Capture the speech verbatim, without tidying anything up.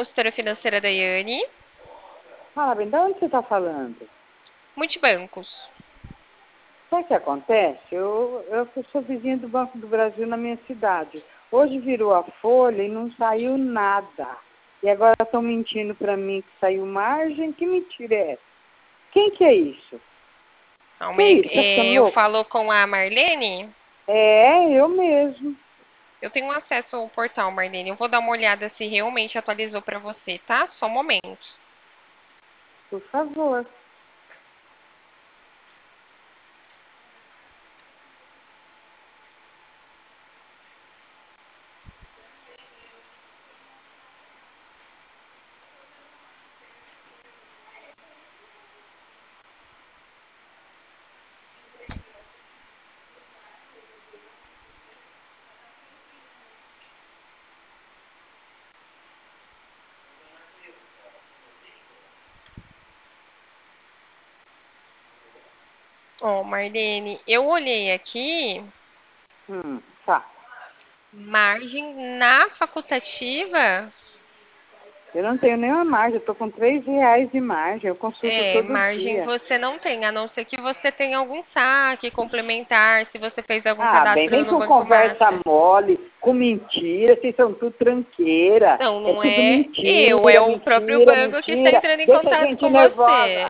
consultora financeira da Daiane. Fala bem, de onde você está falando? Multibancos. Sabe o que acontece? Eu, eu sou vizinha do Banco do Brasil na minha cidade. Hoje virou a folha e não saiu nada. E agora estão mentindo para mim que saiu margem. Que mentira é essa? Quem que é isso? Não, Que é isso? Tá ficando é, eu louco? falo com a Marlene. É, eu mesmo. Eu tenho acesso ao portal, Marlene. Eu vou dar uma olhada se realmente atualizou para você, tá? Só um momento. Por favor. Ó, Marlene, eu olhei aqui, Hum, tá. margem na facultativa. Eu não tenho nenhuma margem. Eu estou com três reais de margem. Eu consulto É, todo margem dia. você não tem, a não ser que você tenha algum saque complementar, se você fez algum Ah, bem, cadastro vem no com Banco conversa Master. mole, com mentira, vocês são tudo tranqueira. Não, É não tudo é eu, é mentira, o próprio mentira, banco que está mentira. entrando em Deixa a contato gente com nervosa. você.